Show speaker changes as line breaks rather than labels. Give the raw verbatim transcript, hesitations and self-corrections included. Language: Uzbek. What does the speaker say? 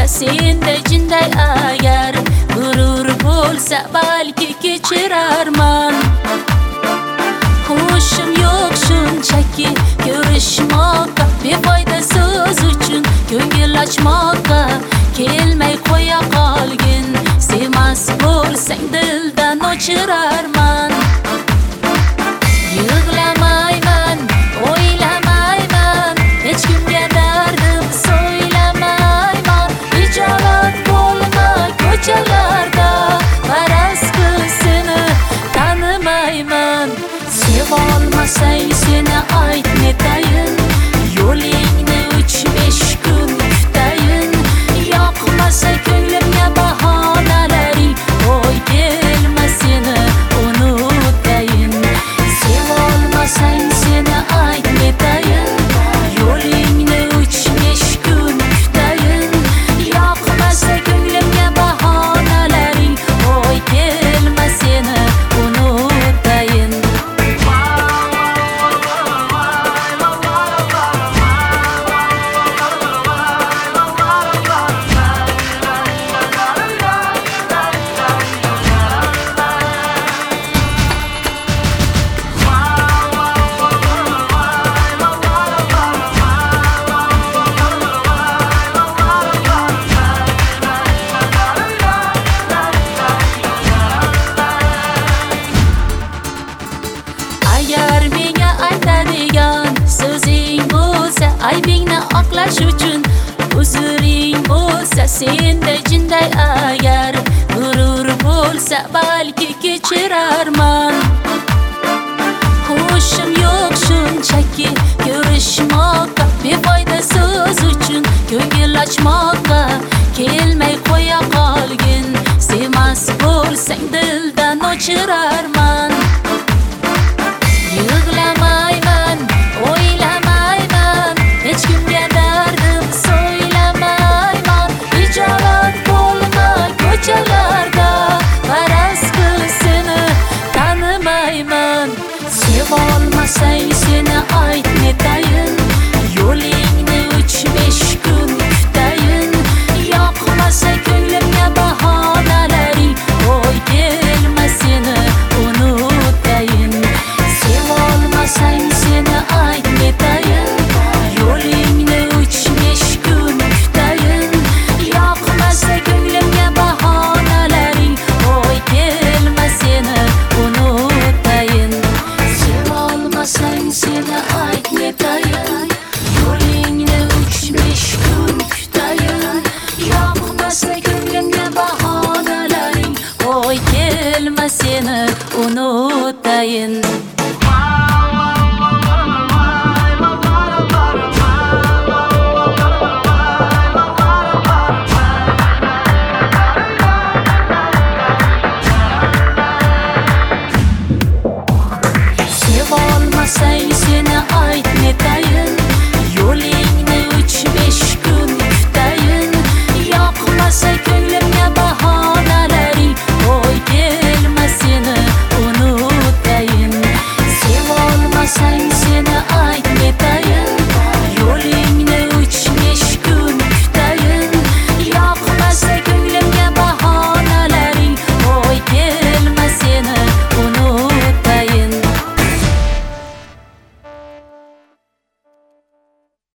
bo'lsa senda jinday agar g'urur bo'lsa balki kechirarman. Hushim yo'q shunchaki ko'rishmoqqa, befoyda so'z uchun ko'ngil ochmoqqa kelmay qo'ya qolgin. Sevmas bo'lsang dildan o'chirarman. Yig'lamayman, o'ylamayman, hech kimga dardim so'ylamayman. Ijolat bo'lma ko'chalarda, qarasqi seni tanimayman. Sevolmasang seni ayt netayin, yo'lingni uch besh kun kutayin. Yoqmasa ko'nglimga bahonalaring, qo'y kelma seni unutayin. Sevolmasang seni ayt netayin, yo'lingni uch besh kun kutayin. Yoqmasa ko'nglimga bahonalaring, qo'y kelma seni unutayin. Agar menga aytadigan so'zing bo'lsa, aybingni oqlash uchun uzuring bo'lsa senda jinday agar g'urur bo'lsa balki kechirarman. Hushim yo'q shunchaki ko'rishmoqqa, befoyda so'z uchun ko'ngil ochmoqqa kelmay qo'ya qolgin. Sevmas bo'lsang dildan o'chirarman. Yig'lamayman, o'ylamayman, hech kimga dardim so'ylamayman. Ijolat bo'lma ko'chalarda, qarasqi seni tanimayman. Sevolmasang seni ayt netayin, yo'lingni uch besh kun kutayin. Yoqmasa ko'nglimga bahonalaring, qo'y kelma seni unutayin. Sevolmasang seni ayt netayin, yo'lingni uch besh kun kutayin. Yoqmasa ko'nglimga bahonalaring, qo'y kelma seni unutayin. Sevolmasang seni ayt netayin, yo'lingni uch besh kun kutayin. Yoqmasa ko'nglimga bahonalaring, qo'y kelma seni unutayin.